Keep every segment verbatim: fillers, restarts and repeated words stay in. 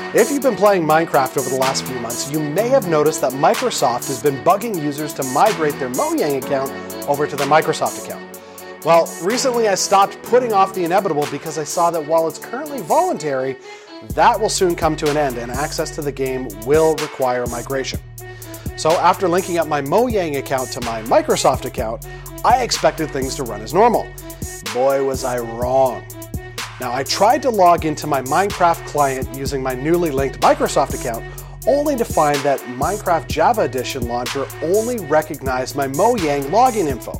If you've been playing Minecraft over the last few months, you may have noticed that Microsoft has been bugging users to migrate their Mojang account over to their Microsoft account. Well, recently I stopped putting off the inevitable because I saw that while it's currently voluntary, that will soon come to an end and access to the game will require migration. So after linking up my Mojang account to my Microsoft account, I expected things to run as normal. Boy, was I wrong. Now, I tried to log into my Minecraft client using my newly linked Microsoft account, only to find that Minecraft Java Edition launcher only recognized my Mojang login info.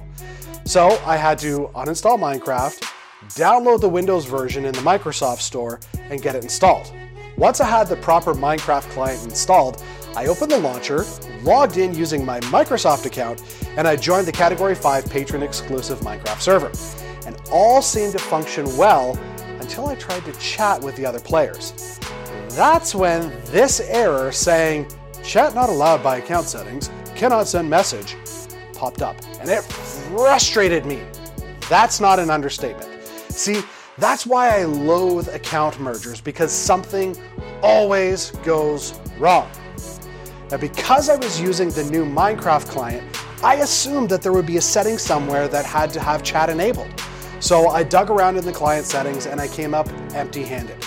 So I had to uninstall Minecraft, download the Windows version in the Microsoft Store, and get it installed. Once I had the proper Minecraft client installed, I opened the launcher, logged in using my Microsoft account, and I joined the Category five patron-exclusive Minecraft server. And all seemed to function well until I tried to chat with the other players. That's when this error saying, "Chat not allowed by account settings, cannot send message," popped up, and it frustrated me. That's not an understatement. See, that's why I loathe account mergers, because something always goes wrong. Now, because I was using the new Minecraft client, I assumed that there would be a setting somewhere that had to have chat enabled. So I dug around in the client settings and I came up empty-handed.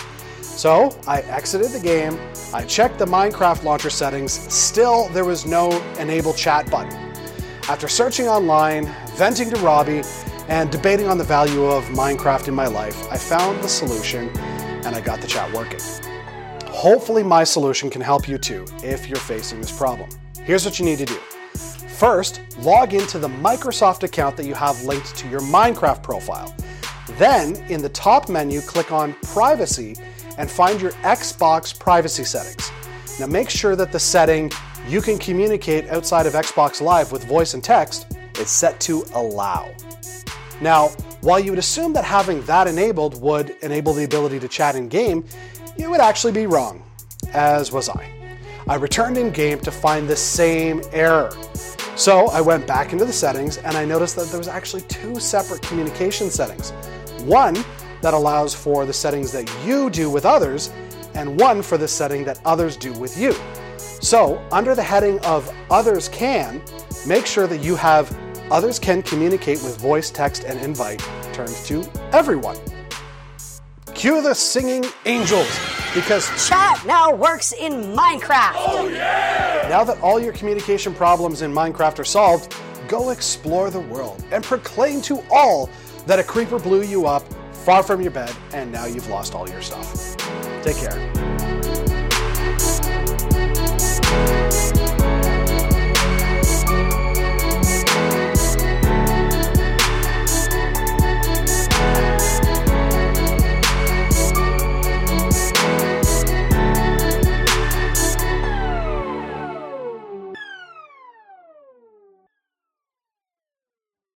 So I exited the game, I checked the Minecraft launcher settings, still there was no enable chat button. After searching online, venting to Robbie, and debating on the value of Minecraft in my life, I found the solution and I got the chat working. Hopefully my solution can help you too if you're facing this problem. Here's what you need to do. First, log into the Microsoft account that you have linked to your Minecraft profile. Then, in the top menu, click on Privacy and find your Xbox privacy settings. Now make sure that the setting "You can communicate outside of Xbox Live with voice and text" is set to Allow. Now, while you would assume that having that enabled would enable the ability to chat in-game, you would actually be wrong, as was I. I returned in-game to find the same error. So I went back into the settings and I noticed that there was actually two separate communication settings. One that allows for the settings that you do with others, and one for the setting that others do with you. So under the heading of Others Can, make sure that you have Others Can Communicate with Voice, Text, and Invite turned to Everyone. Cue the singing angels, because chat now works in Minecraft. Oh yeah! Now that all your communication problems in Minecraft are solved, go explore the world and proclaim to all that a creeper blew you up far from your bed and now you've lost all your stuff. Take care.